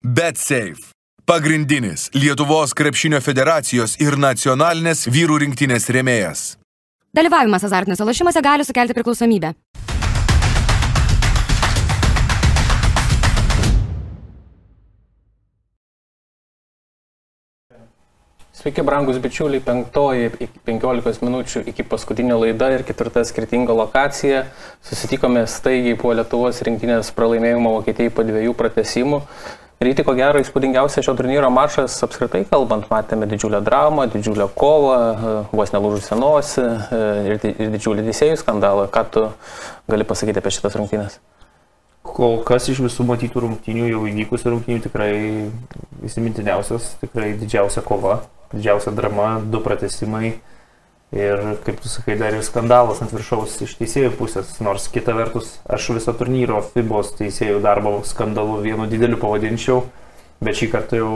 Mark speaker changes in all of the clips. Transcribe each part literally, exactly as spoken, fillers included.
Speaker 1: BetSafe. Pagrindinis Lietuvos krepšinio federacijos ir nacionalinės vyrų rinktinės rėmėjas.
Speaker 2: Dalyvavimas azartiniuose lošimuose gali sukelti priklausomybę.
Speaker 3: Sveiki, brangus bičiuliai, penktoji penkiolikos minučių iki paskutinio laida ir ketvirta skirtinga lokacija. Susitikome staigiai po Lietuvos rinktinės pralaimėjimo Vokietijai po dviejų pratęsimų. Ryti, ko gero, įspūdingiausia šio turnyro mačas apskritai kalbant, matėme didžiulę dramą, didžiulę kovą, vos nelūžusią nosį ir, ir didžiulį teisėjų skandalą. Ką tu gali pasakyti apie šitas rungtynes?
Speaker 4: Kol kas iš visų matytų rungtynių, jau įvykusių rungtynių, tikrai įsimintiniausias, tikrai didžiausia kova, didžiausia drama, du pratęsimai ir, kaip tu sakai, dar ir skandalas ant viršaus iš teisėjų pusės, nors kita vertus aš viso turnyro FIBOS teisėjų darbo skandalu vienu dideliu pavadinčiau, bet šį kartą jau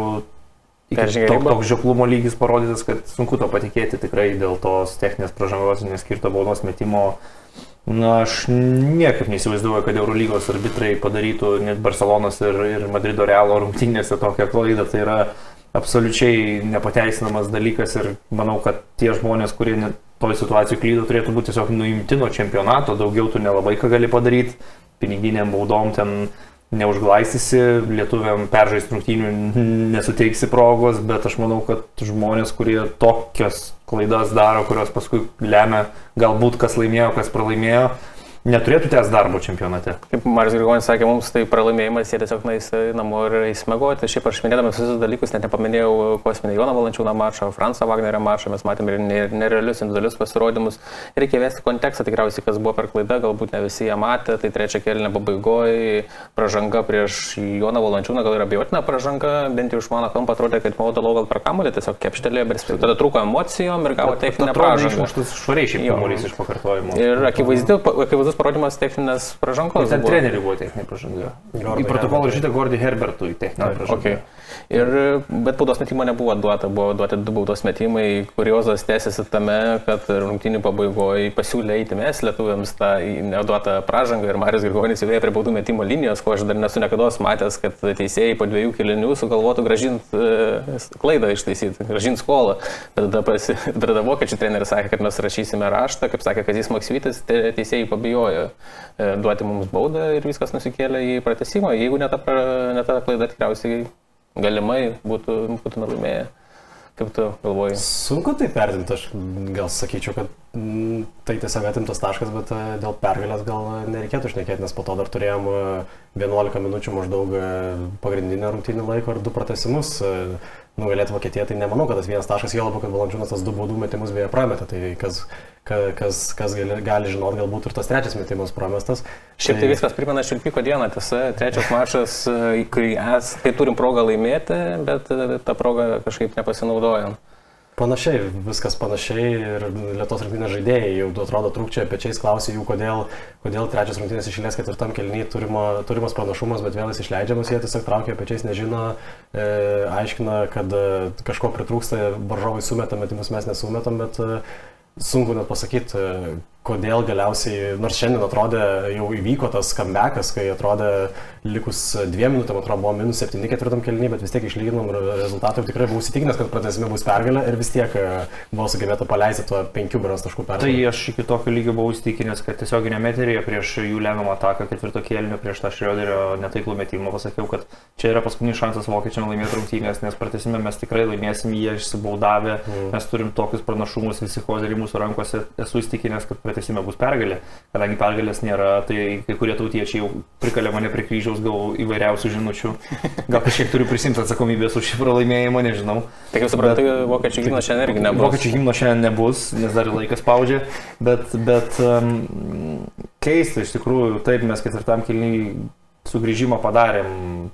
Speaker 4: tok, toks žioplumo lygis parodytas, kad sunku to patikėti tikrai dėl tos techninės pražangos ir neskirto baudos metimo. Na, aš niekaip neįsivaizduoju, kad Eurolygos arbitrai padarytų net Barcelonos ir, ir Madrido Realo rungtynėse tokią klaidą. Tai yra absoliučiai nepateisinamas dalykas ir manau, kad tie žmonės, kurie toj situacijai klydo, turėtų būti tiesiog nuimti nuo čempionato. Daugiau tu nelabai ką gali padaryti, piniginiam baudom ten neužglaistysi, lietuviam peržaist rungtynių nesuteiksi progos, bet aš manau, kad žmonės, kurie tokias klaidas daro, kurios paskui lemia galbūt kas laimėjo, kas pralaimėjo, neturėtų tęsti darbo čempionate.
Speaker 3: Kaip Marius Grigonis sakė, mums tai pralaimėjimas, jie tiesiog nueis namo ir įsimegoti. Šiaip aš minėdamas visus dalykus, net nepaminėjau kosminį Joną Valančiūną mačą, Fransą Wagnerio mačą, mes matėme ir nerealius individualius pasirodymus. Reikia vesti kontekstą, tikriausiai kas buvo per klaidą, galbūt ne visi ją matė, tai trečia kėlinio pabaigoje pražanga prieš Joną Valančiūną, gal yra abejotina pražanga, bent jau iš mano kampo atrodė, kad Moldalo gal per kamuolį tiesiog kepštelėjo, bet tada trūko emocijom ir gavo techninę pražangą.
Speaker 4: Švariai šiaip kamuolys iš pakartojimo.
Speaker 3: Ir akivaizdus parodymas techninės pražangos.
Speaker 4: Ten treneriui buvo techninė pražanga. Į protokolą žyta Gordy Herbertui techninė pražanga.
Speaker 3: Okay. Ir, bet baudos metimo nebuvo duota, buvo duoti du baudos metimai. Kuriozas tęsiasi tame, kad rungtynių pabaigoje pasiūlė eiti mes lietuviams tą neduotą pražangą ir Marius Grigonis jau prie baudų metimo linijos, ko aš dar nesu niekados matęs, kad teisėjai po dviejų kėlinių sugalvotų grąžinti e, klaidą ištaisyti, grąžinti skolą. Tada, pasi, tada vokiečių treneris sakė, kad mes rašysime raštą, kaip sakė Kazys Maksvytis, teisėjai pabijojo e, duoti mums baudą ir viskas nusikėlė į pratęsimą. Jeigu ne ta, ne ta klaida, tikriausiai galimai būtų, būtume laimėję. Kaip tu galvoji?
Speaker 5: Sunku tai vertinti, aš gal sakyčiau, kad m, tai tiesiog atimtas taškas, bet dėl pergalės gal nereikėtų šnekėti, nes po to dar turėjom vienuolika minučių maždaug pagrindinio rungtynių laiko ir du pratęsimus nugalėti Vokietiją, tai nemanau, kad tas vienas taškas, jo labiau, kad Valančiūnas tas du baudų metimus beje prametė, tai kas, kas, kas gali, gali žinot, galbūt ir tas trečias metimas pramestas.
Speaker 3: Šiaip tai viskas primena Švilpiko dieną, tiesa, trečias mačas, kai, es, kai turim progą laimėti, bet tą progą kažkaip nepasinaudojam.
Speaker 5: Panašiai, viskas panašiai ir Lietuvos rinktinės žaidėjai jau atrodo trūkčia pečiais, klausė jų, kodėl, kodėl trečias rungtynės išėlės ketvirtam kėliny turimo, turimas pranašumas, bet vėl jis išleidžiamas, jie tiesiog traukia pečiais, nežino, e, aiškina, kad kažko pritrūksta, varžovai sumeta metimus, mes nesumetam, bet e, sunku net pasakyti, kodėl galiausiai, nors šiandien atrodė, jau įvyko tas comebackas, kai atrodė likus dviem minutėm, atrodo buvo minus septyni ketvirtam kėliny, bet vis tiek išlyginom rezultatą ir tikrai buvau įsitikinęs, kad pratęsime bus pergalė ir vis tiek buvo sugebėta paleisti tuo penkių berods taškų pergalę.
Speaker 4: Tai aš iki tokio lygio buvau įsitikinęs, kad tiesioginėme eteryje prieš jų lemiamą ataką ketvirto kėlinio prieš tą Šrioderio netaiklų metimą pasakiau, kad čia yra paskutinis šansas vokiečiam laimėti rungtynes, nes pratęsime mes tikrai laimėsim, jie išsibaudavę, mm. mes turim tokius pranašumus, visi kozeriai mūsų rankose, esu įsitikinęs, kad pratęsime bus pergalė. Kadangi pergalės nėra, tai kai kurie tautiečiai jau prikalė mane prie kryžiaus, gavau įvairiausių žinučių. Gal kažkiek turiu prisimti atsakomybės už šį pralaimėjimą, nežinau.
Speaker 3: Tai kaip suprantu, vokiečių himno šiandien irgi nebus.
Speaker 4: Vokiečių himno šiandien nebus, nes dar laikas spaudžia, bet, bet um, keista iš tikrųjų, taip mes ketvirtam kėliny sugrįžimą padarėm.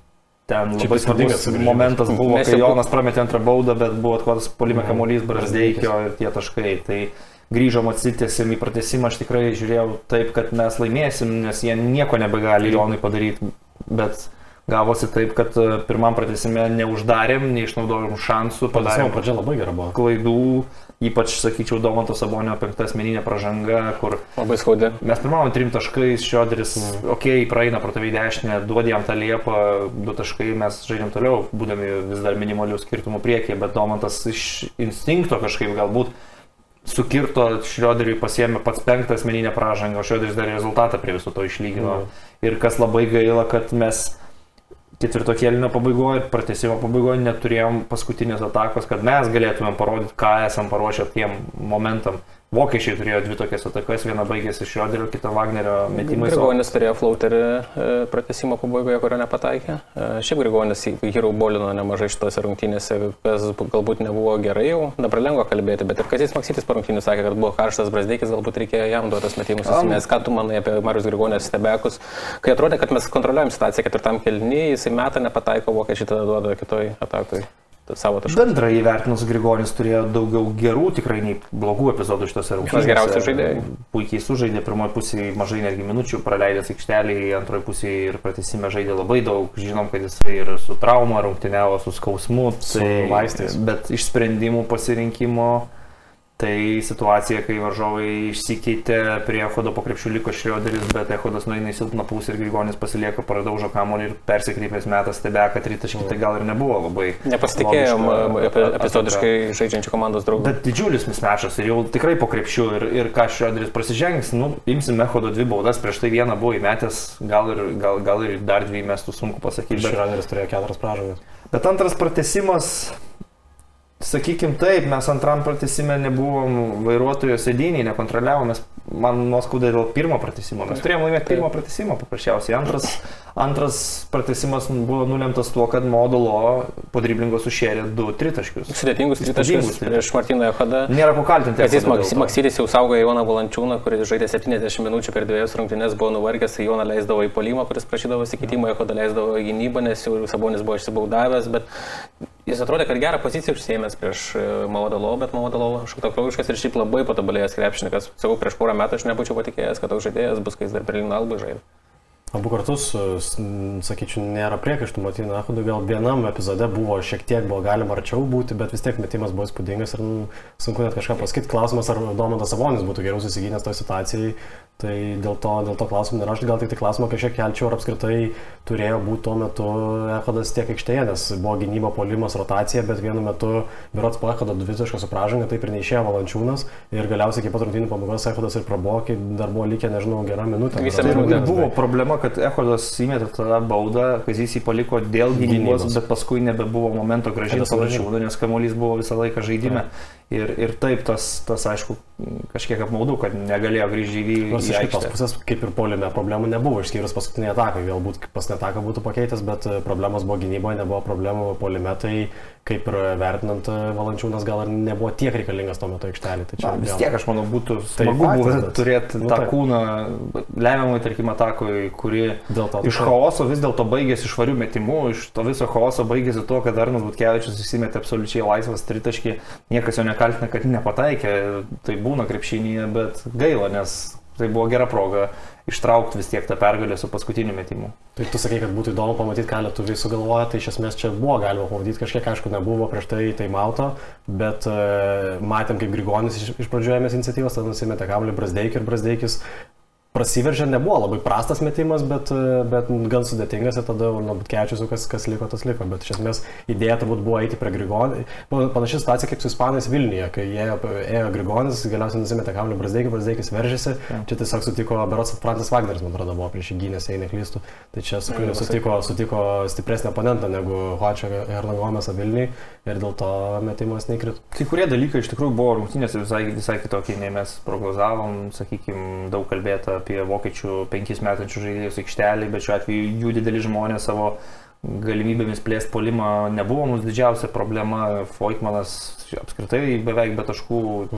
Speaker 4: Ten labai svarbus momentas buvo, kai Jonas prametė antrą baudą, bet buvo atkotas puolime kamuolys Brazdeikio ir tie taškai. Tai grįžom, atsitęsim į pratęsimą, aš tikrai žiūrėjau taip, kad mes laimėsim, nes jie nieko nebegali Jonui padaryti, bet gavosi taip, kad pirmam pratęsime neuždarėm, neišnaudojom šansų,
Speaker 5: Padarėm
Speaker 4: padarėm
Speaker 5: pradžia labai gera buvo.
Speaker 4: klaidų, ypač, sakyčiau, Domanto Sabonio penkta asmeninė pražanga, kur
Speaker 3: Labai skaudė.
Speaker 4: mes pirmavom trim taškais, Šrioderis, mm. okei, okay, praeina pro tave į dešinę, duodi jam tą liepą, du taškai, mes žaidėm toliau, būdami vis dar minimalių skirtumų priekyje, bet Domantas iš instinkto kažkaip galbūt sukirto, Šrioderiui pasiėmė pats penktą asmeninę pražangą, o Šrioderis dar rezultatą prie viso to išlygino. Mm. Ir kas labai gaila, kad mes ketvirto kėlinio pabaigoje ir pratęsimo pabaigoje neturėjom paskutinės atakos, kad mes galėtumėm parodyti, ką esam paruošę tiem momentam. Vokiečiai turėjo dvi tokias atakas, viena baigėsi Šrioderio, kita Wagnerio metimais.
Speaker 3: Grigonis turėjo flauterį pratęsimo pabaigoje, kurio nepataikė. Šiaip Grigonis hero bolino nemažai šitose rungtynėse, kas galbūt nebuvo gerai jau, dabar lengva kalbėti, bet ir Kazys Maksytis po rungtynių sakė, kad buvo karštas Brazdeikis, galbūt reikėjo jam duotas metimus. Nes ką tu manai apie Marius Grigonės stebekus, kai atrodė, kad mes kontroliuojam situaciją ketvirtam kėlinyje, jisai metą nepataiko, vokiečiai tada duoda kitoj atakoj.
Speaker 4: Bendrai įvertinus Grigonis turėjo daugiau gerų, tikrai nei blogų epizodų šitose rungtynėse.
Speaker 3: Geriausiai žaidėjai.
Speaker 4: Puikiai sužaidė, pirmoji pusė mažai netgi minučių praleidęs aikštelėje, antroji pusė ir pratęsime žaidė labai daug. Žinom, kad jisai ir su trauma rungtyniavo, su skausmu,
Speaker 5: su
Speaker 4: tai,
Speaker 5: vaistais.
Speaker 4: Bet iš sprendimų pasirinkimo. Tai situacija, kai varžovai išsikeitė, prie Echodo po krepšių liko Šrioderis, bet Echodas nueina į silpną pusę ir Grigonis pasilieka, pradaužo kamuolį ir persikreipęs metas stebeką tritaškį, tai gal ir nebuvo labai.
Speaker 3: Nepasitikėjom epizodiškai žaidžiančių komandos draugų.
Speaker 4: Bet didžiulis mismečas ir jau tikrai po krepšių ir, ir ką Šrioderis prasižengs, nu, imsim Echodo dvi baudas, prieš tai vieną buvo įmetęs, gal ir, gal, gal ir dar dvi įmestų, sunku pasakyti.
Speaker 5: Bet Šrioderis turėjo keturias pražangas.
Speaker 4: Bet antras pratęsimas. Sakykim taip, mes antram pratęsime nebuvom vairuotojo sėdynėje, nekontroliavom, mes man nuoskaudė dėl pirmo pratęsimo. Mes turėjome laimėti pirmo pratęsimo paprasčiausiai. Antras, antras pratęsimas buvo nulemtas tuo, kad Modulo po driblingo sušėrė du tritaškius.
Speaker 3: Sudėtingus tritaškius prieš Martyną Echodą.
Speaker 4: Nėra ko kaltinti.
Speaker 3: Kazys Maksytis jau saugojo Joną Valančiūną, kuris žaidė septyniasdešimt minučių per dviejas rungtynes, buvo nuvargęs, Joną leisdavo į puolimą, kuris prašydavo įsikeitimą, Echodą leisdavo į gynybą, nes jau Sabonis buvo išsibaudavęs, bet jis atrodė, kad gerą poziciją užsiėmęs prieš Modulo, bet Modulo šaltakraujiškas ir šiaip labai patobulėjęs krepšininkas. Sakau, prieš porą metų aš nebūčiau patikėjęs, kad toks žaidėjas bus, kai jis dar Berlyno Albai žaidė.
Speaker 5: Abu kartus, sakyčiau, nėra priekaištų Martynui Echodui, gal vienam epizode buvo šiek tiek, buvo galima arčiau būti, bet vis tiek metimas buvo įspūdingas ir nu, sunku net kažką pasakyti. Klausimas, ar Domantas Sabonis būtų geriau susigynęs toj situacijai, tai dėl to, dėl to klausimų nėra. Aš gal tik tai klausimą kažkiek kelčiau, ar apskritai turėjo būti tuo metu Echodas tiek aikštėje, nes buvo gynyba, puolimas, rotacija, bet vienu metu berods po Echodo dvitaškio su pražanga, taip ir neišėjo Valančiūnas ir galiausiai iki pat rungtynių pabaigos Echodas ir praboko, kai dar buvo likę, nežinau, gera minutė.
Speaker 4: Ir buvo problema, kad Echodas įmetė tada baudą, Kazys jį paliko dėl gynybos, bet paskui nebebuvo momento grąžinti Valančiūną, nes kamuolys buvo visą laiką žaidime. Ir, ir taip, tas, tas aišku, kažkiek apmaudu, kad negalėjo grįžti į
Speaker 5: Nors iš kitos pusės, kaip ir puolime, problemų nebuvo, išskyrus paskutinį ataką. Galbūt paskutinį ataką būtų pakeitęs, bet problemos buvo gynyboje, nebuvo problemų puolime, tai kaip ir vertinant Valančiūnas gal ir nebuvo tiek reikalingas tuo metu aikštelį. Tai
Speaker 4: Na, vis tiek, aš manau, būtų smagu tai turėti nu, tą tai. kūną lemiamai, tarkim, atakui, kuri to, iš chaoso vis dėlto baigėsi švarių metimų, iš to viso chaoso baigėsi tuo, kad Arnas Butkevičius įsimetė absoliučiai laisvas tritaškį, niekas jo nekaltina, kad nepataikė, tai būna krepšinyje, bet gaila, nes tai buvo gera proga ištraukti vis tiek tą pergalę su paskutiniu metimu.
Speaker 5: Tai tu sakai, kad būtų įdomu pamatyti, ką lietuviai sugalvoja, tai iš esmės čia buvo galima pamatyti, kažkiek aišku nebuvo prieš tai taimauto, bet uh, matėm, kaip Grigonis iš, iš pradžių ėmės iniciatyvos, tada nusimetė kamuolį Brazdeikį ir Brazdeikis prasiveržė, nebuvo labai prastas metimas, bet, bet gan sudėtingas ir tada nuo Butkevičiaus, kas, kas liko, tas liko. Bet iš esmės idėja turbūt buvo eiti prie Grigonį. Panaši situacija kaip su ispanais Vilniuje, kai ėjo, ėjo Grigonis, galiausiai nusimetė kamuolį Brazdeikį, Brazdeikis veržėsi. Ja. Čia tiesiog sutiko berods Francis Wagneris, man atrodo, buvo prieš jį gynęs, jei neklystu. Tai čia su kuriuo sutiko, sutiko stipresnį oponentą negu Hočio Hernagomesą Vilniui ir dėl to metimas neįkrito.
Speaker 4: Kai kurie dalykai iš tikrųjų buvo rungtynėse visai, visai kitokie, nei mes prognozavom, sakykime, daug kalbėta apie vokiečių penkis metančių žaidėjus aikštelį, bet šiuo atveju jų dideli žmonės savo galimybėmis plėsti puolimą nebuvo mums didžiausia problema. Voigtmanas apskritai beveik be taškų,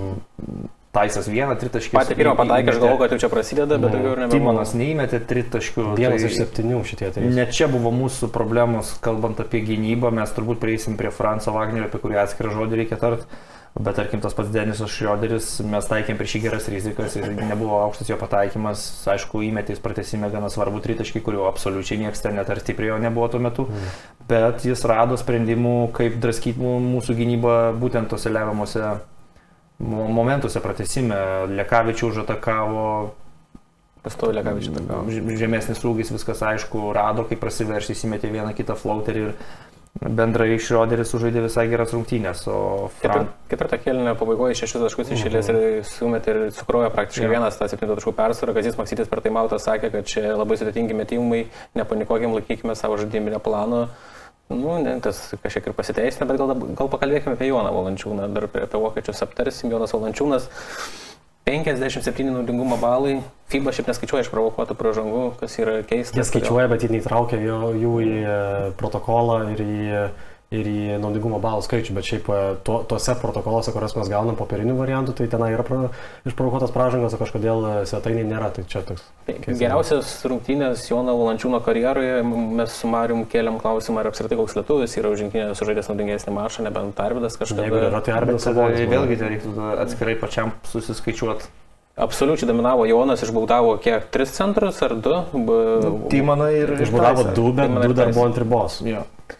Speaker 4: mm. Taisas vieną tritaškį.
Speaker 3: Patį pirmą pataikė, aš galvoju, kad jau čia prasideda, bet daugiau ir nebuvo.
Speaker 4: Timonas neįmetė tritaškių.
Speaker 5: Vienas tai iš septynių šitie trys.
Speaker 4: Ne čia buvo mūsų problemos, kalbant apie gynybą, mes turbūt prieisim prie Franco Wagnerio, apie kurį atskirą žodį reikia tart. Bet tarkim, tas pats Denisas Šrioderis, mes taikėm prieš jį geras rizikas ir nebuvo aukštas jo pataikymas. Aišku, įmetės pratęsime gana svarbu tritaškį, kurio absoliučiai niekas ten net arti prie jo nebuvo tuo metu. Mm. Bet jis rado sprendimų, kaip draskyti mūsų gynybą būtent tose lemiamuose momentuose pratęsime. Lekavičių užatakavo.
Speaker 3: Pastovi Lekavičių atakavo.
Speaker 4: Žemesnis rūgis, viskas aišku, rado, kaip prasiveršti, įsimetė vieną kitą flauterį ir bendrai Šrioderis sužaidė visai geras rungtynės, o Fran...
Speaker 3: Ketvirtą kėlinio pabaigoje šešis taškus išėlės ir sumetė ir sukrojo praktiškai yeah. vienas tą septynių taškų persvarą. Kazys Maksytis per taimautą sakė, kad čia labai sudėtingi metimai, nepanikuokim, laikykime savo žaidiminę planą. Nu, ne, tas kažkiek ir pasiteisina, bet gal, gal pakalbėkime apie Joną Valančiūną, dar apie, apie vokiečius aptarsim. Jonas Valančiūnas, penkiasdešimt septyni naudingumo balai, FIBA šiaip neskaičiuoja išprovokuotų pražangų, kas yra keista.
Speaker 5: Jie skaičiuoja, bet jie neįtraukia jų į protokolą ir į, ir į naudingumo balų skaičių, bet šiaip to, tose protokoluose, kuriuos mes gaunam popierinių variantų, tai tenai yra pra, išprovokuotas pražangos, o kažkodėl svetainiai nėra, tai čia toks.
Speaker 3: Geriausias rungtynės Jono Valančiūno karjeroje, mes su Marium kėlėm klausimą, ar apskritai koks lietuvis yra už rinktinę sužaidęs naudingesnį mačą, nebent Arvydas kažkada.
Speaker 5: Jeigu yra, tai Arvydas
Speaker 4: Sabonis. Vėlgi tai reiktų atskirai pačiam susiskaičiuoti.
Speaker 3: Absoliučiai dominavo Jonas, išbaudavo kiek? Tris centrus ar du?
Speaker 4: Tymaną ir
Speaker 5: išbaudavo du, bet du dar buvo ant ribos.
Speaker 4: Ja.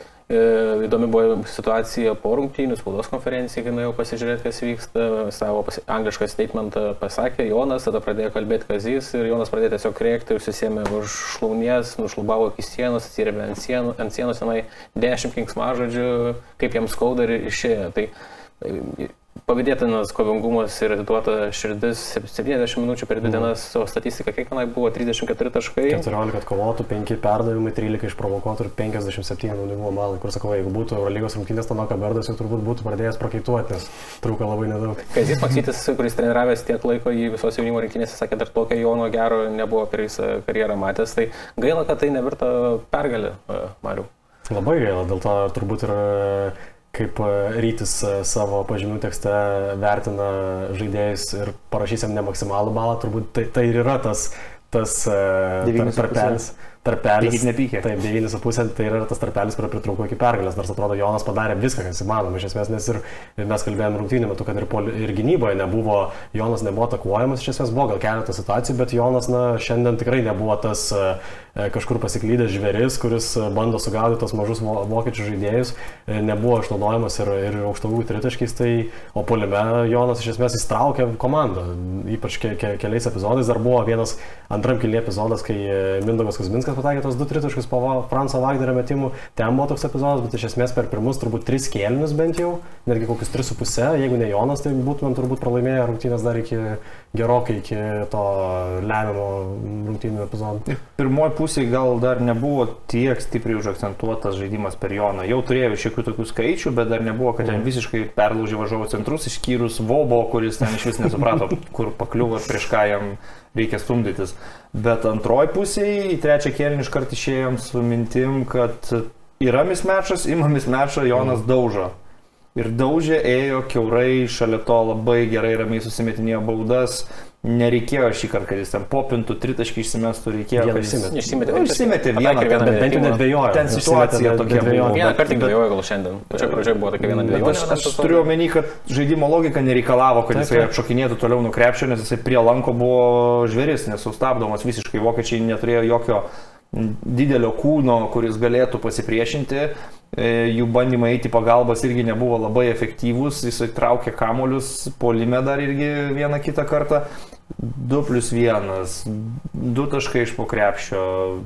Speaker 3: Įdomi buvo situacija po rungtynių, spaudos konferencijai, kai nuėjau pasižiūrėti, kas vyksta. Savo pasi... anglišką statementą pasakė Jonas, tada pradėjo kalbėti Kazys ir Jonas pradėjo tiesiog rėkti, užsisėmė už šlaunies, nušlubavo iki sienos, atsirėmė ant sienos, ant sienos tenai dešimt kinksmažodžių, kaip jam skauda ir išėjo. Tai pavydėtinas kovingumas ir atiduota širdis septyniasdešimt minučių per dvi dienas, o statistika kiekvienai buvo trisdešimt keturi taškai.
Speaker 5: keturiolika atkovotų, penki perdavimai, trylika išprovokuotų ir penkiasdešimt septyni naudingumo balai. Kur sakau, jeigu būtų Eurolygos rungtynės, Tanoka Berdas jau turbūt būtų pradėjęs prakaituoti, nes trūko labai nedaug.
Speaker 3: Kazys Maksytis, kuris treniravęs tiek laiko į visos jaunimo rinktinėse, sakė, dar tokio Jono gero nebuvo per visą karjerą matęs. Tai gaila, kad tai nevirto pergalė, Mariau.
Speaker 5: Labai gaila, dėl to turbūt ir kaip Rytis savo pažymių tekste vertina žaidėjus ir parašys jam ne maksimalų balą, turbūt tai, tai ir yra tas, tas tarpelis. Tarpelis.
Speaker 4: Pykit nepykė.
Speaker 5: Taip, devyni su pusė, tai yra tas tarpelis, kurio pritrūko iki pergalės, nors atrodo Jonas padarė viską, kas įmanoma, iš esmės, nes ir mes kalbėjome rungtynių metu, kad ir, poli, ir gynyboje nebuvo, Jonas nebuvo atakuojamas, iš esmės buvo gal keletą situacijų, bet Jonas, na, šiandien tikrai nebuvo tas e, kažkur pasiklydęs žvėris, kuris bando sugaudyti tos mažus vokiečių žaidėjus, e, nebuvo išnaudojamas ir, ir aukštųjų tritaškiais, tai o puolime Jonas iš esmės įstraukė komandą, ypač ke, ke, keliais epizodais, dar buvo vienas antram kėlinį epizodas, kai Mindaugas Kuzminskas patakė tos du tritaškius po Franco Vagnerio metimų, ten buvo toks epizodas, bet iš esmės per pirmus turbūt tris kėlinius bent jau, netgi kokius tris su pusė, jeigu ne Jonas, tai būtumėm turbūt pralaimėję rungtynės dar iki gerokai iki to lemiamo rungtynių epizodo.
Speaker 4: Pirmoji pusė gal dar nebuvo tiek stipriai užakcentuotas žaidimas per Joną. Jau turėjau šiokių tokių skaičių, bet dar nebuvo, kad ten visiškai perlaužė varžovų centrus, išskyrus Vobo, kuris ten iš vis nesuprato, kur pakliuvo ir prieš ką jam reikia stumdytis. Bet antroji pusėje į trečią kėlinį iškart išėjom su mintim, kad yra mismečas, ima mismečą, Jonas daužo. Ir daužė, ėjo kiaurai, šalia to labai gerai ramiai susimetinėjo baudas. Nereikėjo šį kartą, kad jis ten popintų, tritaškį išsimestų, reikėjo, kad jis
Speaker 3: išsimetė.
Speaker 4: Išsimetė vieną,
Speaker 5: bet bent jau nedvėjojo.
Speaker 4: Ten situacija tokia buvo.
Speaker 3: Vieną kartą tik dvėjojo gal šiandien. Pačioje pradžioje buvo tokia viena dvėjonė.
Speaker 4: Aš, aš turiu omeny, kad žaidimo logika nereikalavo, kad jisai atšokinėtų toliau nuo krepšio, nes jisai prie lanko buvo žvėris, nesustabdomas visiškai. Vokiečiai neturėjo jokio didelio kūno, kuris galėtų pasipriešinti. Jų bandymai eiti pagalbas irgi nebuvo labai efektyvūs, jisai traukė kamuolius, puolime dar irgi vieną kitą kartą. du plius vienas, du taškai iš po krepšio,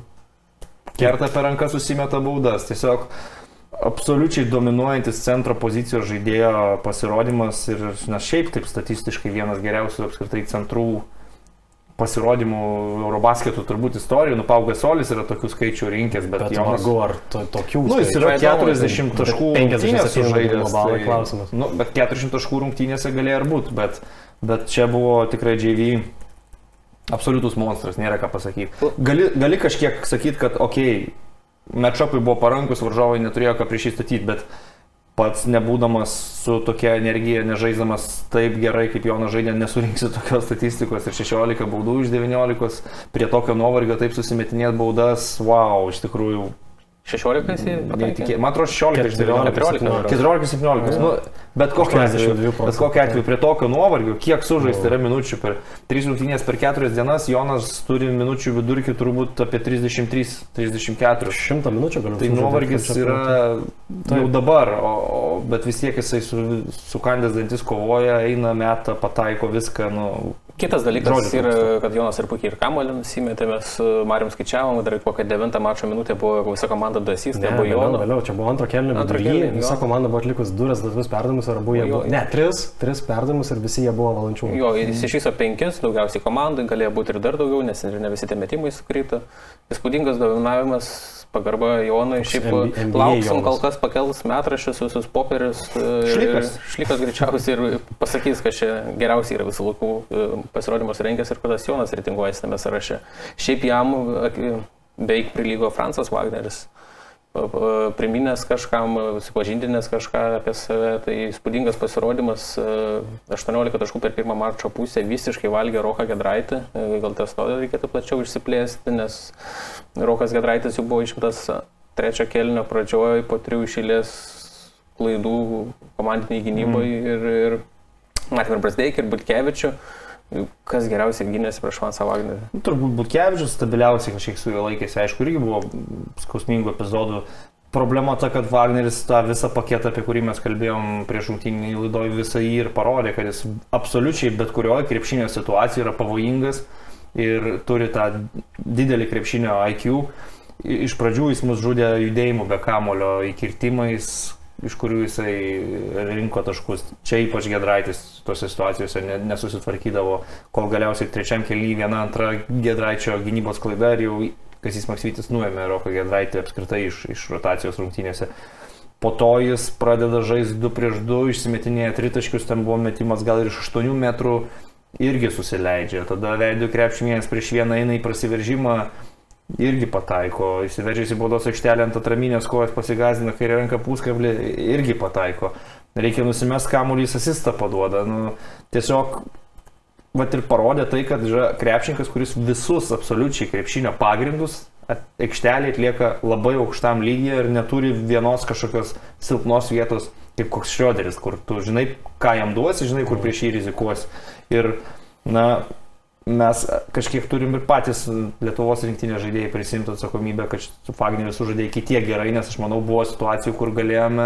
Speaker 4: kerta per ranką susimeta baudas, tiesiog absoliučiai dominuojantis centro pozicijos žaidėjo pasirodymas ir, na, šiaip taip statistiškai vienas geriausių apskritai centrų pasirodymų Eurobasketų turbūt istorijų, nu Pau Gasolis yra tokių skaičių rinkęs, bet, bet
Speaker 5: Jonas... Vargu, ar to, tokių
Speaker 4: nu, jis yra keturiasdešimt taškų rungtynėse žaidęs.
Speaker 5: Tai, klausimas.
Speaker 4: Nu, bet keturiasdešimt taškų rungtynėse galėjo ir būt, bet, bet čia buvo tikrai J V absoliutus monstras, nėra ką pasakyti. Gali, gali kažkiek sakyti, kad okei, okay, match-upui buvo parankus, varžovai neturėjo ką prieš jį statyti, bet pats nebūdamas su tokia energija, nežaisdamas taip gerai, kaip Jonas žaidė, nesurinksi tokios statistikos ir šešiolika baudų iš devyniolikos, prie tokio nuovargio taip susimetinėti baudas, wow, iš tikrųjų
Speaker 3: šešiolika jis
Speaker 4: Neįtikė... Man atrodo, šešiolika iš
Speaker 3: keturiolika.
Speaker 4: keturiolika septyniolika. Nu, bet kokiu atveju, bet kokiu atveju prie tokio nuovargio, kiek sužaista yra minučių per tris rungtynės per keturias dienas, Jonas turi minučių vidurkį turbūt apie trisdešimt tris trisdešimt keturi.
Speaker 5: šimtą minučių galiu.
Speaker 4: Tai nuovargis yra jau dabar, o, o, bet vis tiek jisai su, sukandęs dantis kovoja, eina, meta, pataiko viską. Nu,
Speaker 3: Kitas dalykas yra, kad Jonas ir puikiai ir kamuolį nusimetė, mes su Marium skaičiavom, dar kokią devintą mačo minutę buvo visa komanda dasys, tai buvo Jonas.
Speaker 5: Vėliau, čia buvo antro kėlinio viduryje, visa komanda buvo atlikus du rezultatyvius perdavimus, ar buvo jie buvo, ne, tris, tris perdavimus ir visi jie buvo valančių.
Speaker 3: Jo, jis iš viso penkis, daugiausiai komandai, galėjo būti ir dar daugiau, nes ne visi tie metimai sukrito. Įspūdingas dominavimas. Pagarba Jonui, šiaip lauksim, kol kas pakels metraščius, visus popierius.
Speaker 4: Šlikas.
Speaker 3: Šlikas greičiausiai ir pasakys, kad čia geriausiai yra visų laikų pasirodymus rengęs ir kada Jonas reitinguojasi tame sąraše. Šiaip jam beveik prilygo Francas Wagneris. Priminęs kažkam, supažindinęs kažką apie save, tai įspūdingas pasirodymas, aštuoniolika taškų per pirmą mačo pusę, visiškai valgė Roką Giedraitį, gal ties to reikėtų plačiau išsiplėsti, nes Rokas Giedraitis jau buvo išimtas trečio kėlinio pradžioje po trijų iš eilės klaidų komandiniai gynybai mm. ir, ir matėme ir Brasdeikį, ir Butkevičių. Kas geriausiai gynėsi prieš Francą Wagnerį?
Speaker 4: Turbūt Butkevičius stabiliausiai kažkiek su juo laikėsi, aišku, irgi buvo skausmingų epizodų. Problema ta, kad Wagneris tą visą paketą, apie kurį mes kalbėjom prieš rungtynį laidoj, visą jį ir parodė, kad jis absoliučiai bet kurioje krepšinio situacijoje yra pavojingas ir turi tą didelį krepšinio I Q. Iš pradžių jis mus žudė judėjimu be kamulio, įkirtimais, iš kurių jisai rinko taškus. Čia ypač Giedraitis tose situacijose nesusitvarkydavo, kol galiausiai trečiam kelyje viena antra Giedraičio gynybos klaida ir jau Kazys Maksvytis nuėmė Roką Giedraitį apskritai iš, iš rotacijos rungtynėse. Po to jis pradeda žaisti du prieš du, išsimetinėja tritaškius, ten buvo metimas gal ir iš aštuonių metrų, irgi susileidžia. Tada veidu krepšinės prieš vieną eina į prasiveržimą, irgi pataiko, įsiveržęs į baudos aikštelę ant atraminės kojas pasigazina, kairė ranka puskablį, irgi pataiko. Reikia nusimest kamuolį, jis asistą paduoda. Nu, tiesiog, vat ir parodė tai, kad yra krepšininkas, kuris visus absoliučiai krepšinio pagrindus aikštelė atlieka labai aukštam lygyje ir neturi vienos kažkokios silpnos vietos, kaip koks Šrioderis, kur tu žinai, ką jam duosi, žinai, kur prieš jį rizikuosi. Ir, na, mes kažkiek turim ir patys Lietuvos rinktinės žaidėjai prisimti atsakomybę, kad su Wagneriu sužaidė iki tiek gerai, nes aš manau buvo situacijų, kur galėjome,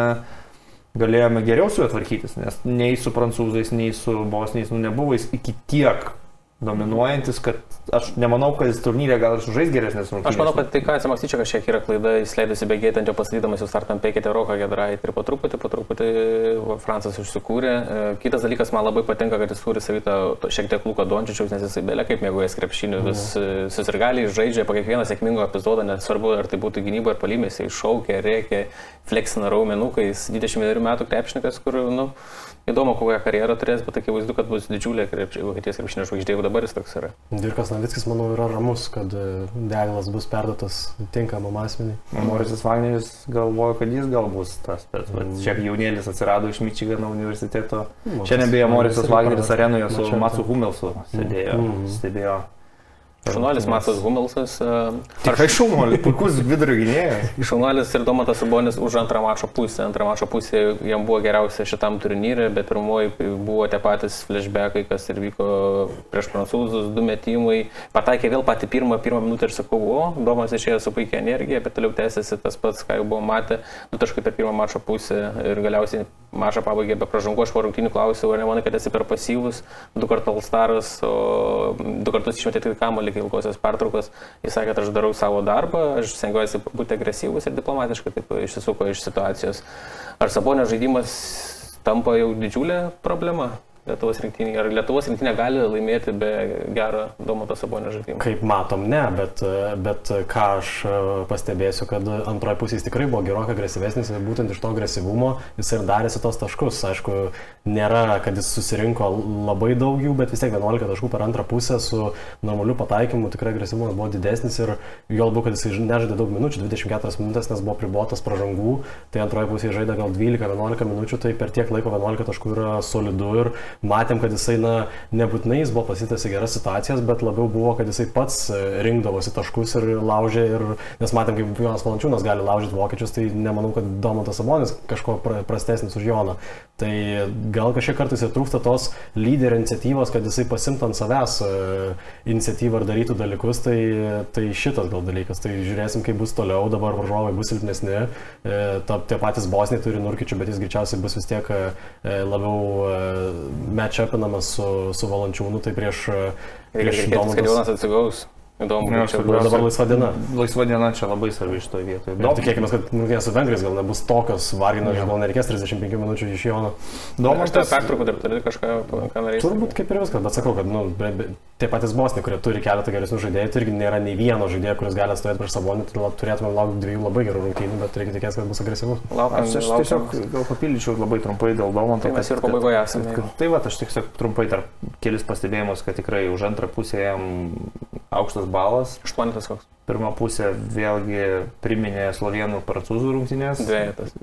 Speaker 4: galėjome geriau su juo tvarkytis, nes nei su prancūzais, nei su bosniais, nu nebuvo jis iki tiek dominuojantis, kad aš nemanau, kad jis turnyrė gal ir sužais geresnės rungtynės.
Speaker 3: Aš manau, kad tai ką Maksyčio kažkiek yra klaida, jis leidosi bėgėti ant jo pasakydamas jau startam peikėte Roką Giedraitį ir po truputį, po truputį Francas užsikūrė. Kitas dalykas, man labai patinka, kad jis turi savitą šiek tiek Luką Dončičiaus, nes jisai belė kaip mėgojęs krepšinių, vis susirgaliai žaidžia po kiekvieną sėkmingo epizodą, nesvarbu, ar tai būtų gynyba ar palimės, jis šaukė, rėkė, fleksina raumenukais, dvidešimt vienerių metų krepšininkas, kur, nu, įdomu, kokią karjerą turės, bet akivaizdu, kad bus didžiulė Vokietijos krepšinio žvaigždė, jau dabar jis toks yra.
Speaker 5: Dirkas Novickis, manau, yra ramus, kad Degilas bus perduotas tinkamam asmeniui.
Speaker 4: Morisas Wagneris galvoja, kad jis gal bus tas, bet mm. čia jaunėlis atsirado iš Mičigano universiteto. Mm. Čia nebėja Morisas Wagneris arenoje su Matsu Hummelsu sėdėjo, mm. stebėjo.
Speaker 3: Šaunuolis Matas Hummelsas.
Speaker 4: Tikrai šaunuolis, puikus vidurio gynėjas.
Speaker 3: Šaunuolis ir Domantas Sabonis už antrą mačo pusę. Antrą mačo pusę jam buvo geriausia šitam turnyre, bet pirmoji buvo tie patys flashbackai, kas ir vyko prieš prancūzus, du metimai. Pataikė vėl patį pirmą, pirmą minutę ir sakau, o, Domas išėjo su puikia energija, bet toliau tęsiasi tas pats, ką jau buvo matę. Du taškai per pirmą mačo pusę ir galiausiai mačą pabaigė be pražangų. Aš po rungtynių klausiau, ar nemanai, kad esi per pasyvus, du kartų All-Staras, o du kartus išmetė tik kamuolį ilgosios pertraukos. Jis sakė, kad aš darau savo darbą, aš stengiuosi būti agresyvus ir diplomatiškai taip išsisuko iš situacijos. Ar Sabonio žaidimas tampa jau didžiulė problema Lietuvos rinktinėje? Ar Lietuvos rinktinė gali laimėti be gero Domanto Sabonio žaidimo?
Speaker 5: Kaip matom, ne, bet, bet ką aš pastebėsiu, kad antroje pusėje tikrai buvo gerokai agresyvesnis ir būtent iš to agresyvumo jis ir darėsi tos taškus. Aišku, nėra, kad jis susirinko labai daug jų, bet vis tiek vienuolika taškų per antrą pusę su normaliu pataikymu tikrai agresyvumas buvo didesnis ir jo labiau, kad jis nežaidė daug minučių, dvidešimt keturias minutės, nes buvo pribotas pražangų, tai antroje pusėje žaidė gal dvylika vienuolika minučių, tai per tiek laiko vienuolika taškų yra solidu ir matėm, kad jisai, na, nebūtinai jis buvo pasitas į geras situacijas, bet labiau buvo, kad jisai pats rinkdavosi taškus ir laužė, ir, nes matėm, kaip Jonas Valančiūnas gali laužyti vokiečius, tai nemanau, kad Domantas Sabonis kažko prastesnis už Joną. Tai gal kažkiek kartais ir trūksta tos lyderio iniciatyvos, kad jisai pasimtų ant savęs iniciatyvą ir darytų dalykus, tai, tai šitas gal dalykas. Tai žiūrėsim, kaip bus toliau, dabar varžovai bus silpnesni, ta, tie patys Bosniai turi Nurkičių, bet jis greičiausiai bus vis tiek labiau match-upinamas su, su Valančiūnu, tai prieš, prieš
Speaker 3: Domantas. Kad Jonas atsigaus. Įdomu,
Speaker 5: ja, čia dabar laisva diena.
Speaker 4: Laisva diena čia labai svarbi iš to vietoje.
Speaker 5: Tikėkime, kad rungtynės su Vengrais gal nebus tokios varginančios, gal nereikės trisdešimt penkių minučių iš Jono.
Speaker 3: Domantas pertraukų dar turi kažką, ką norėsi?
Speaker 5: Turbūt kaip ir viskas, bet sakau, kad nu, be, be, tie patys Bosniai, kurie turi keletą geresnių žaidėjų, tai irgi nėra nei vieno žaidėjo, kuris gali stovėti prieš Sabonį, tai turėtume laukti dviejų labai gerų rungtynių, bet reikia tikėtis, kad bus agresyvus.
Speaker 4: Laukiam, aš aš tiesiog gal papildyčiau labai trumpai dėl Domanto.
Speaker 3: Tai mes ir pabaigoje esame.
Speaker 4: Kad, tai va, aš tiesiog trumpai dar kelis pastebėjimus, kad tikrai už antrą pusę jam aukštas balas.
Speaker 3: Aštuonetas koks.
Speaker 4: Pirmą pusę vėlgi priminė slovėnų prancūzų rungtynės.
Speaker 3: Dvejetas.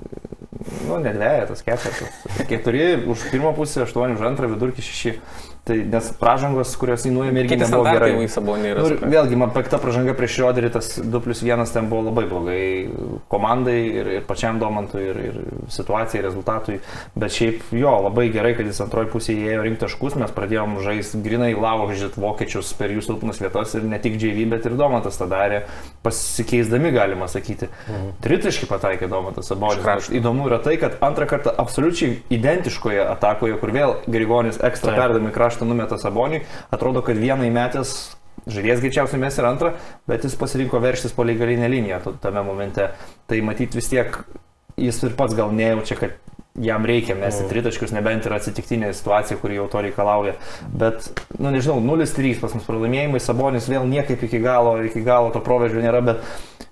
Speaker 4: Nu, ne dvejetas, ketvirtas. Keturi už pirmą pusę, aštuoni už antrą, vidurkį šeši. Tai nes pražangos, kurios į nuėmė irgi nebuvo gerai. Nu, vėlgi, man penkta pražanga prieš Šrioderį, tas du plius vienas ten buvo labai blogai komandai ir, ir pačiam Domantui, ir, ir situacijai, rezultatui. Bet šiaip jo, labai gerai, kad jis antroji pusėje ėjo rinkti taškus, mes pradėjom žaisti grinai laužyti vokiečius per jų silpnas vietas ir ne tik J V, bet ir Domantas tą darė, pasikeisdami galima sakyti. Mhm. Tritaškį pataikė Domantas Sabonis. Įdomu yra tai, kad antrą kartą absoliučiai identiškoje atakoje, kur vėl Grigonis ekstra perdami kraštą numeta Saboniui, atrodo, kad vieną įmetęs žaidėjas greičiausiai mes ir antrą, bet jis pasirinko verštis po galinę liniją tame momente. Tai matyt vis tiek jis ir pats gal nejaučia, kad jam reikia mesti tritaškius, nebent yra atsitiktinė situacija, kuri jau to reikalauja. Bet, nu nežinau, nulis trys pas mus pralaimėjimai, Sabonis vėl niekaip iki galo, iki galo to proveržio nėra, bet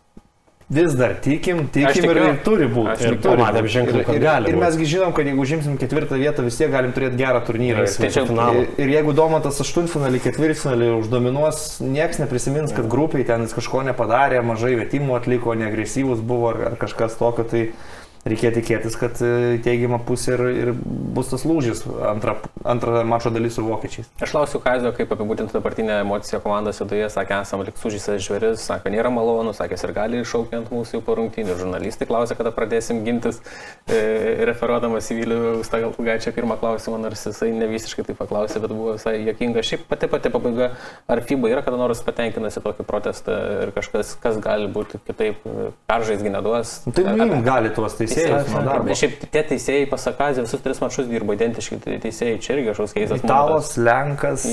Speaker 4: vis dar tikim, tikim ir, ir turi būti.
Speaker 5: Ir, pamatėm ženklų, kad gali.
Speaker 4: Ir mesgi žinom, kad jeigu užimsim ketvirtą vietą, vis tiek galim turėti gerą turnyrą. Ir, ir, ir jeigu Domantas aštuntfinalį, ketvirtfinalį uždominuos, nieks neprisimins, kad grupiai ten jis kažko nepadarė, mažai vietimų atliko, neagresyvus buvo ar, ar kažkas tokio, tai reikia tikėtis, kad teigiama pusė ir, ir bus tas lūžis antrą, antrą mačo dalį su vokiečiais.
Speaker 3: Aš klausiu Kazio, kaip apibūdinti dabartinę emociją komandos viduje, sakė, esam lik sužysęs žvėris, sakė, nėra malonu, sakė, ir gali iššaukti ant mūsų jau po rungtynių. Žurnalistai klausė, kada pradėsim gintis, e, referuodamas į Vilių Stagalgaičio pirmą klausimą, nors jisai ne visiškai taip paklausė, bet buvo visai juokinga. Šiaip pati pati pabaiga, ar FIBA yra kada nors patenkinasi tokį protestą ir kažkas, kas gali būti kitaip, peržaisgi neduos.
Speaker 4: Tai nuim gali tuos teisėjus.
Speaker 3: Šiaip tie teisėjai pasakazė, visus tris mačus dirbo identiški teisėjai, čia irgi kažkoks keistas.
Speaker 4: Italas, Lenkas,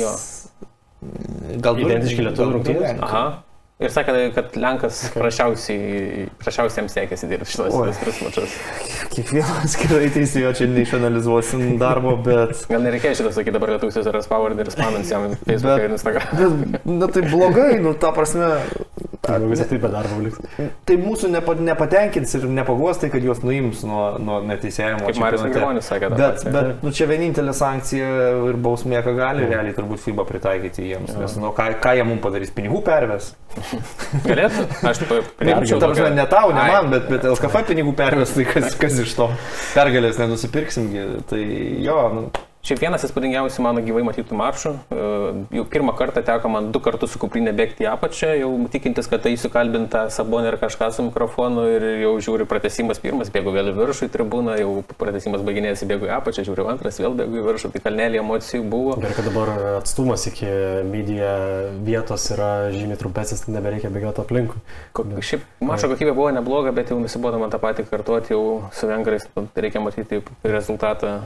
Speaker 5: galbūt identiški lietuvių rungtynės.
Speaker 3: Aha. Ir sakė, kad Lenkas prašiausiai, prašiausiai jam sekėsi dirbti šitos tris mačus.
Speaker 4: Kiekvienas gerai teisėjo, čia neišanalizuosim darbo, bet...
Speaker 3: Gal nereikėjo šitą sakyti, dabar lietuvius yra spavardę ir spamins jam Facebook'e ir Instagram'e.
Speaker 4: Bet, na tai blogai, nu ta prasme...
Speaker 5: Tai visą taip be darbo liks.
Speaker 4: Tai mūsų nepa, nepatenkins ir nepaguos tai, kad juos nuims nuo, nuo neteisėjimo.
Speaker 3: Kaip Marius Grigonis sakė.
Speaker 4: Bet, bet nu, čia vienintelė sankcija ir bausmė, ką gali realiai turbūt FIBA pritaikyti jiems. Nes, nu, ką, ką jie mums padarys, pinigų perves?
Speaker 3: Galėtų? Aš
Speaker 4: priimčiau. Ta prasme, ne tau, ne man, bet, bet L K F pinigų perves, tai kas, kas iš to pergalės nenusipirksimgi. Tai jo, nu...
Speaker 3: Šiaip vienas įspūdingiausių mano gyvai matytų maršų. Jau pirmą kartą teko man du kartus su kuprinė bėgti į apačią, jau tikintis, kad tai sukalbinta Sabonį ir kažką su mikrofonu ir jau žiūri pratęsimas pirmas, bėgu vėl į viršų į tribūną, jau pratęsimas baiginėsi, bėgu į apačią, žiūri antras, vėl bėgu į viršų, tai kalnelį emocijų buvo.
Speaker 5: Gerai, kad dabar atstumas iki media vietos yra žymiai trumpesnis, tai nebereikia bėgioti aplinkui.
Speaker 3: Šiaip maršo kokybė buvo nebloga, bet jau nusibodo man tą patį kartuoti, jau su vengrais reikia matyti rezultatą.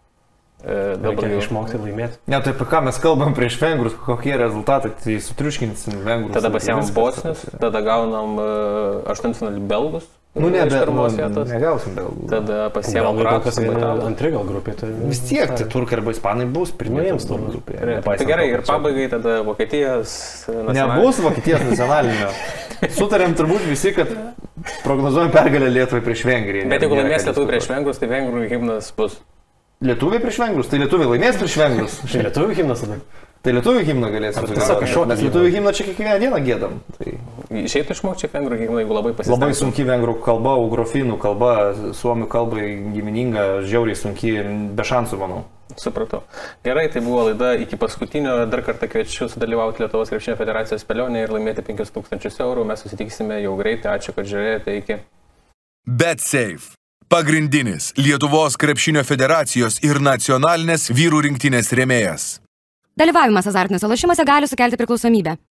Speaker 5: Dabar jau išmokti laimėti.
Speaker 4: Ne, tai apie ką mes kalbam prieš vengrus, kokie rezultatai, tai sutriuškinsim vengrus.
Speaker 3: Tada pasiemam bosnius, tada gaunam aštuntfinalį belgus.
Speaker 4: Nu ne, bet negausim belgų.
Speaker 3: Tada pasiemam prakus.
Speaker 5: Antri gal grupė. Tai
Speaker 4: vis tiek, tai turkai arba ispanai bus pirmiems turų grupėje.
Speaker 3: Tai gerai, ir pabaigai tada Vokietijos
Speaker 4: nacionalinio. Nebus Vokietijos nacionalinio. Sutarėm turbūt visi, kad prognozuojam pergalę Lietuvai prieš Vengriją.
Speaker 3: Bet jeigu laimės Lietuvai prieš vengrus, tai vengrų himnas bus.
Speaker 4: Lietuviai prieš vengrus, tai lietuviai laimės prieš vengrus.
Speaker 5: Tai lietuvių himnas tada.
Speaker 4: Tai lietuvių himną galėsim sugalvoti. Mes lietuvių himną čia kiekvieną dieną gėdam. Tai...
Speaker 3: Išeitų išmokti čia vengrų himną, jeigu labai pasistengtų.
Speaker 4: Labai sunki vengrų kalba, ugrofinų kalba, suomių kalbai gimininga, žiauriai sunki, be šansų, manau.
Speaker 3: Supratau. Gerai, tai buvo laida iki paskutinio. Dar kartą kviečiu sudalyvauti Lietuvos krepšinio federacijos spėlionėje ir laimėti penkis tūkstančius eurų. Mes susitiksime jau greitai. Ačiū, kad žiūrėjote. Iki.
Speaker 1: BetSafe. Pagrindinis Lietuvos krepšinio federacijos ir nacionalinės vyrų rinktinės rėmėjas.
Speaker 2: Dalyvavimas azartiniuose lošimuose gali sukelti priklausomybę.